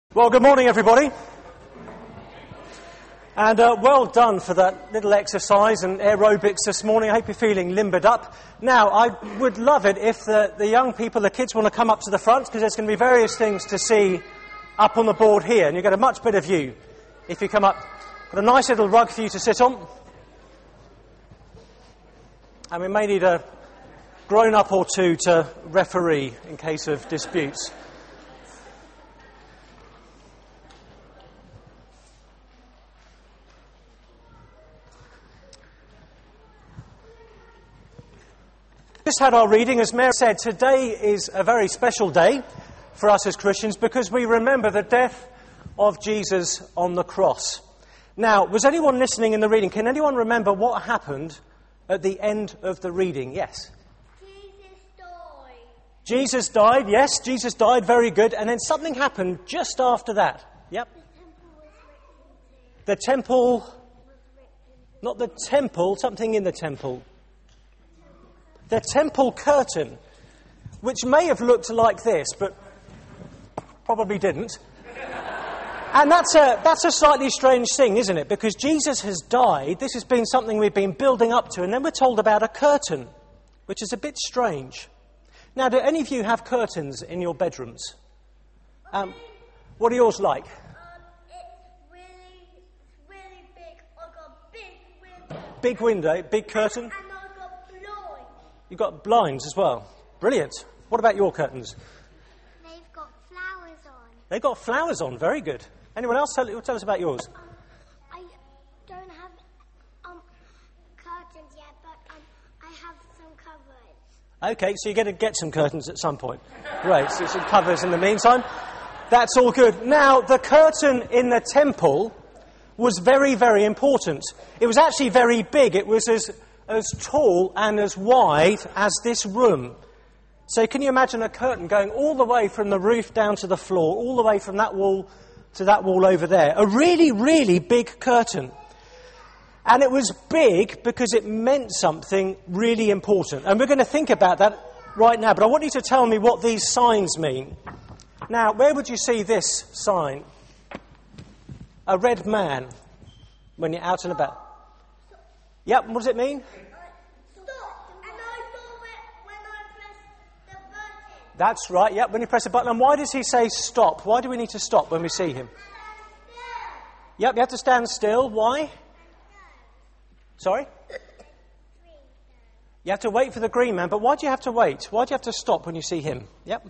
Well, good morning, everybody. And well done for that little exercise and aerobics this morning. I hope you're feeling limbered up. Now, I would love it if the young people, the kids, want to come up to the front, because there's going to be various things to see up on the board here, and you get a much better view if you come up. Got a nice little rug for you to sit on. And we may need a grown-up or two to referee in case of disputes. Just had our reading. As Mary said, today is a very special day for us as Christians because we remember the death of Jesus on the cross. Now, was anyone listening in the reading? Can anyone remember what happened at the end of the reading? Yes? Jesus died. Jesus died, yes, Jesus died, very good. And then something happened just after that. Yep. The temple was ripped into. Not the temple, something in the temple. The temple curtain, which may have looked like this, but probably didn't. And that's a slightly strange thing, isn't it? Because Jesus has died. This has been something we've been building up to, and then we're told about a curtain, which is a bit strange. Now, do any of you have curtains in your bedrooms? What are yours like? It's really big. I've got a big window. Big window, big curtain. And I've got blinds. You've got blinds as well. Brilliant. What about your curtains? They've got flowers on. They've got flowers on. Very good. Anyone else? Tell us about yours. I don't have curtains yet, but I have some covers. Okay, so you're going to get some curtains at some point. Great, so some covers in the meantime. That's all good. Now, the curtain in the temple was very, very important. It was actually very big. It was as tall and as wide as this room. So can you imagine a curtain going all the way from the roof down to the floor, all the way from that wall to that wall over there? A really, really big curtain. And it was big because it meant something really important. And we're going to think about that right now. But I want you to tell me what these signs mean. Now, where would you see this sign? A red man when you're out and about. Yep, what does it mean? Stop! And I saw it when I pressed the button. That's right, yep, when you press a button. And why does he say stop? Why do we need to stop when we see him? Yep, you have to stand still. Why? Sorry? You have to wait for the green man, but why do you have to wait? Why do you have to stop when you see him? Yep.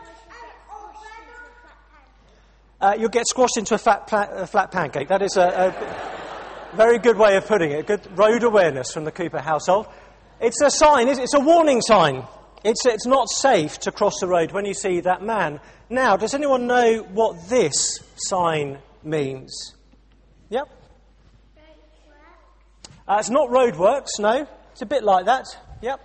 You'll get squashed into a flat pancake. That is a very good way of putting it. Good road awareness from the Cooper household. It's a sign, it's a warning sign. It's not safe to cross the road when you see that man. Now, does anyone know what this sign means? Yep. It's not roadworks, no. It's a bit like that. Yep.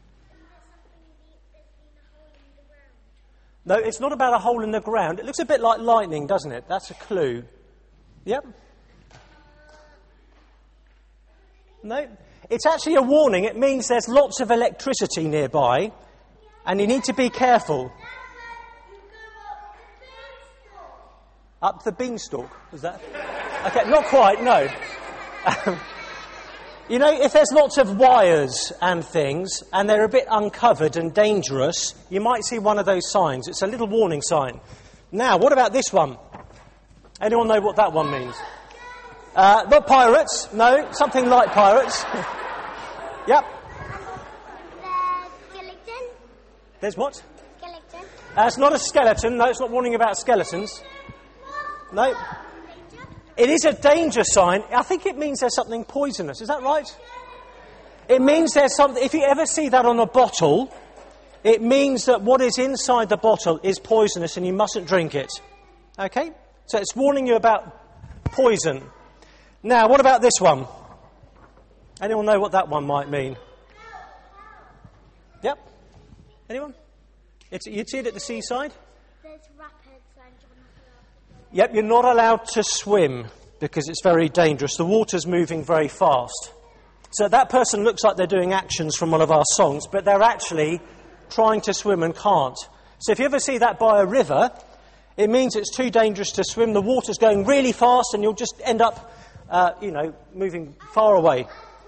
No, it's not about a hole in the ground. It looks a bit like lightning, doesn't it? That's a clue. Yep. No, it's actually a warning. It means there's lots of electricity nearby, and you need to be careful. Up the beanstalk, was that? Okay, not quite, no. You know, if there's lots of wires and things, and they're a bit uncovered and dangerous, you might see one of those signs. It's a little warning sign. Now, what about this one? Anyone know what that one means? Not pirates, no, something like pirates. Yep. The skeleton. There's what? Skeleton. It's not a skeleton, no, it's not warning about skeletons. No. It is a danger sign. I think it means there's something poisonous, is that right? It means there's something, if you ever see that on a bottle, it means that what is inside the bottle is poisonous and you mustn't drink it. Okay? So it's warning you about poison. Now, what about this one? Anyone know what that one might mean? Yep. Anyone? You'd see it at the seaside? There's rapids and you're not allowed to go. Yep, you're not allowed to swim because it's very dangerous. The water's moving very fast. So that person looks like they're doing actions from one of our songs, but they're actually trying to swim and can't. So if you ever see that by a river, It means it's too dangerous to swim. The water's going really fast and you'll just end up, moving far away.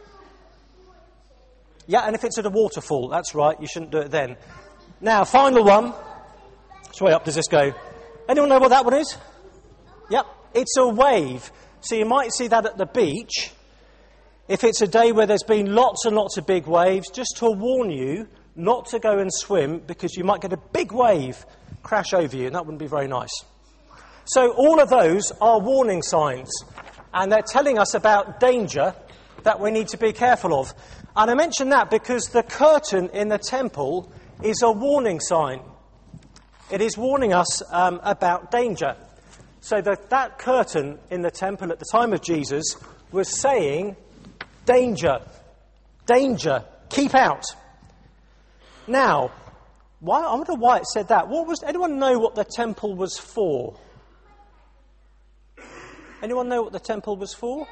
Yeah, and if it's at a waterfall, that's right, you shouldn't do it then. Now, final one. Which way up does this go? Anyone know what that one is? Yep, it's a wave. So you might see that at the beach. If it's a day where there's been lots and lots of big waves, just to warn you not to go and swim because you might get a big wave crash over you, and that wouldn't be very nice. So all of those are warning signs, and they're telling us about danger that we need to be careful of. And I mention that because the curtain in the temple is a warning sign. It is warning us about danger. So that curtain in the temple at the time of Jesus was saying, danger, danger, keep out. Now, I wonder why it said that. Anyone know what the temple was for? Anyone know what the temple was for?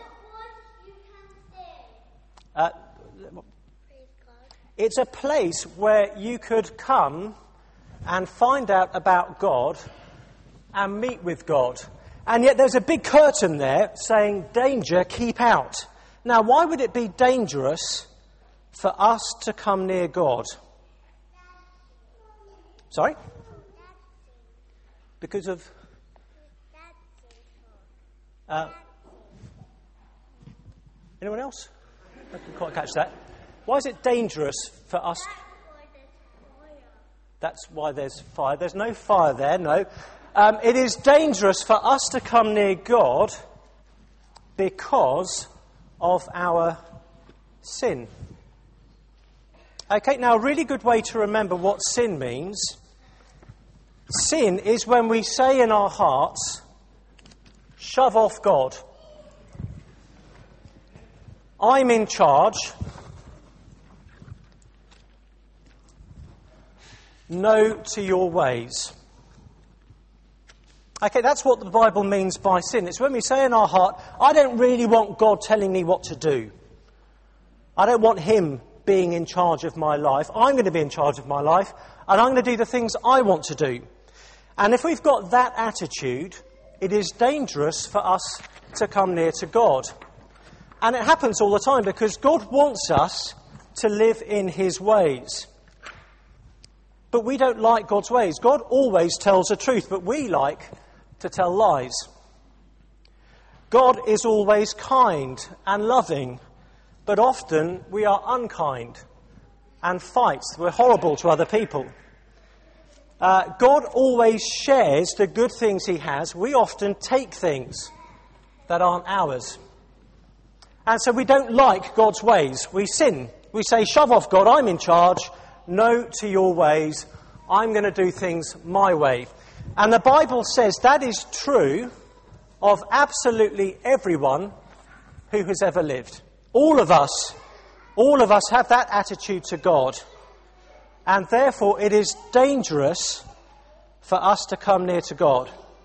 It's a place where you could come and find out about God and meet with God. And yet there's a big curtain there saying, danger, keep out. Now, why would it be dangerous for us to come near God? Sorry? Because of... anyone else? I didn't quite catch that. Why is it dangerous for us... That's why there's fire. There's no fire there, no. It is dangerous for us to come near God because of our sin. Okay, now a really good way to remember what sin means. Sin is when we say in our hearts, shove off God. I'm in charge. No to your ways. Okay, that's what the Bible means by sin. It's when we say in our heart, I don't really want God telling me what to do. I don't want him being in charge of my life. I'm going to be in charge of my life, and I'm going to do the things I want to do. And if we've got that attitude, it is dangerous for us to come near to God. And it happens all the time because God wants us to live in his ways. But we don't like God's ways. God always tells the truth, but we like to tell lies. God is always kind and loving, but often we are unkind and fight. We're horrible to other people. God always shares the good things he has. We often take things that aren't ours. And so we don't like God's ways. We sin. We say, shove off God, I'm in charge. No to your ways. I'm going to do things my way. And the Bible says that is true of absolutely everyone who has ever lived. All of us have that attitude to God. And therefore it is dangerous for us to come near to God.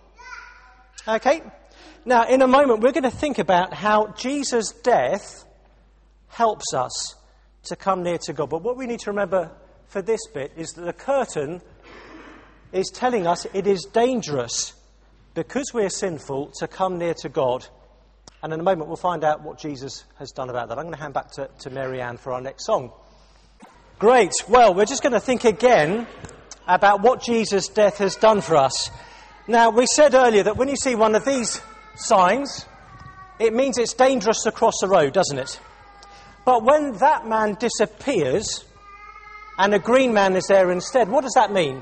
Okay? Now, in a moment, we're going to think about how Jesus' death helps us to come near to God. But what we need to remember for this bit is that the curtain is telling us it is dangerous because we're sinful to come near to God. And in a moment we'll find out what Jesus has done about that. I'm going to hand back to Mary Ann for our next song. Great. Well, we're just going to think again about what Jesus' death has done for us. Now, we said earlier that when you see one of these signs, it means it's dangerous to cross the road, doesn't it? But when that man disappears and a green man is there instead, what does that mean?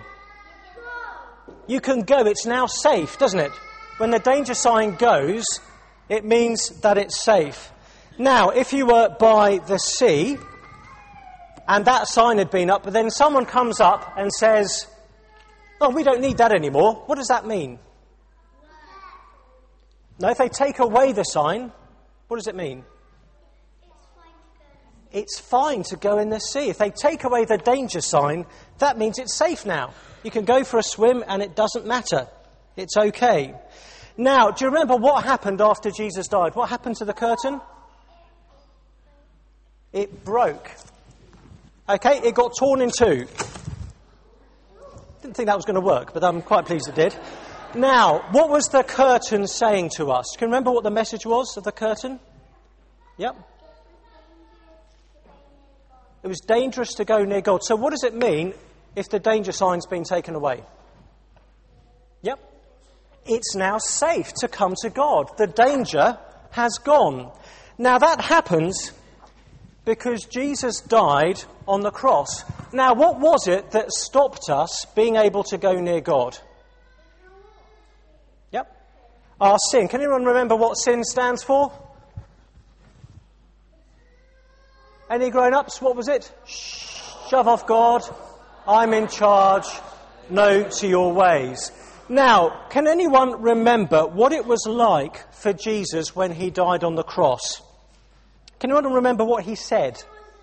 You can go. It's now safe, doesn't it? When the danger sign goes, it means that it's safe. Now, if you were by the sea and that sign had been up, but then someone comes up and says, oh, we don't need that anymore, what does that mean? No, if they take away the sign, what does it mean? It's fine to go in the sea. If they take away the danger sign, that means it's safe now. You can go for a swim and it doesn't matter. It's okay. Now, do you remember what happened after Jesus died? What happened to the curtain? It broke. Okay, it got torn in two. Didn't think that was going to work, but I'm quite pleased it did. Now, what was the curtain saying to us? Can you remember what the message was of the curtain? Yep. It was dangerous to go near God. So what does it mean if the danger sign's been taken away? Yep. It's now safe to come to God. The danger has gone. Now that happens because Jesus died on the cross. Now what was it that stopped us being able to go near God? Yep. Our sin. Can anyone remember what sin stands for? Any grown-ups? What was it? Shove off God. I'm in charge. No to your ways. Now, can anyone remember what it was like for Jesus when he died on the cross? Can anyone remember what he said?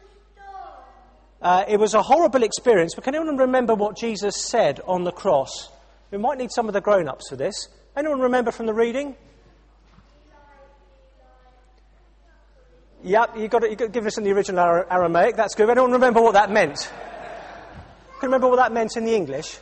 It was a horrible experience, but can anyone remember what Jesus said on the cross? We might need some of the grown-ups for this. Anyone remember from the reading? Yep, you've got to give us in the original Aramaic. That's good. Anyone remember what that meant? Can you remember what that meant in the English?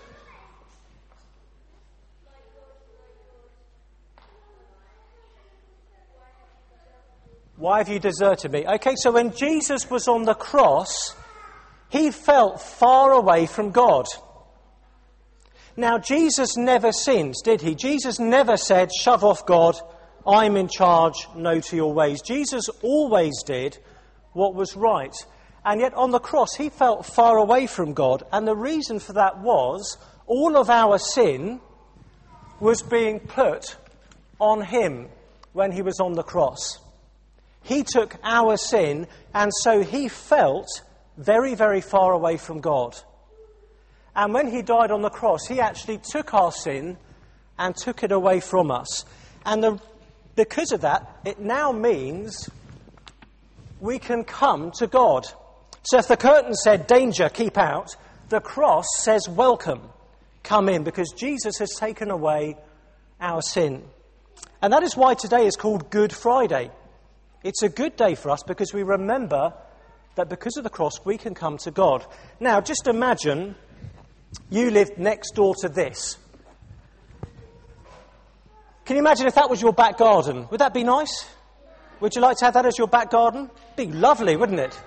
Why have you deserted me? Okay, so when Jesus was on the cross, he felt far away from God. Now, Jesus never sinned, did he? Jesus never said, shove off God, I'm in charge, no to your ways. Jesus always did what was right. And yet on the cross, he felt far away from God. And the reason for that was all of our sin was being put on him when he was on the cross. He took our sin, and so he felt very, very far away from God. And when he died on the cross, he actually took our sin and took it away from us. And because of that, it now means we can come to God. So if the curtain said, danger, keep out, the cross says, welcome, come in, because Jesus has taken away our sin. And that is why today is called Good Friday. It's a good day for us because we remember that because of the cross we can come to God. Now, just imagine you lived next door to this. Can you imagine if that was your back garden? Would that be nice? Would you like to have that as your back garden? Be lovely, wouldn't it?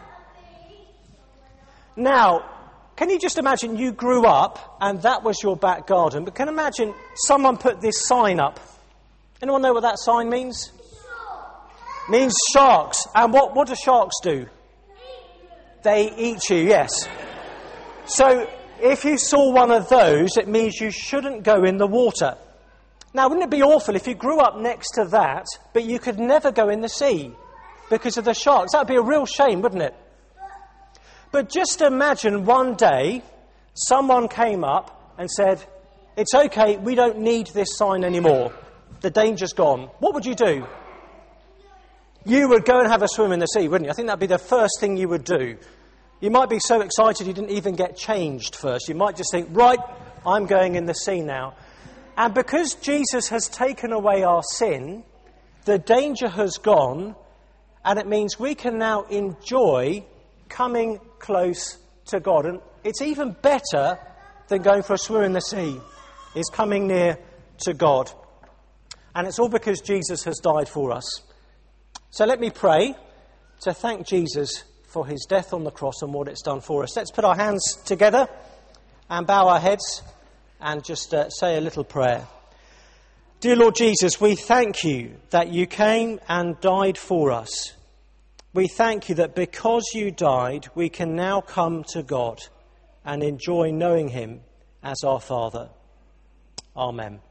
Now, can you just imagine you grew up and that was your back garden? But can you imagine someone put this sign up? Anyone know what that sign means? Means sharks. And what do sharks do? They eat you, yes. So if you saw one of those, it means you shouldn't go in the water. Now, wouldn't it be awful if you grew up next to that, but you could never go in the sea because of the sharks? That would be a real shame, wouldn't it? But just imagine one day someone came up and said, it's okay, we don't need this sign anymore. The danger's gone. What would you do? You would go and have a swim in the sea, wouldn't you? I think that would be the first thing you would do. You might be so excited you didn't even get changed first. You might just think, right, I'm going in the sea now. And because Jesus has taken away our sin, the danger has gone, and it means we can now enjoy coming close to God. And it's even better than going for a swim in the sea, is coming near to God. And it's all because Jesus has died for us. So let me pray to thank Jesus for his death on the cross and what it's done for us. Let's put our hands together and bow our heads and just say a little prayer. Dear Lord Jesus, we thank you that you came and died for us. We thank you that because you died, we can now come to God and enjoy knowing him as our Father. Amen.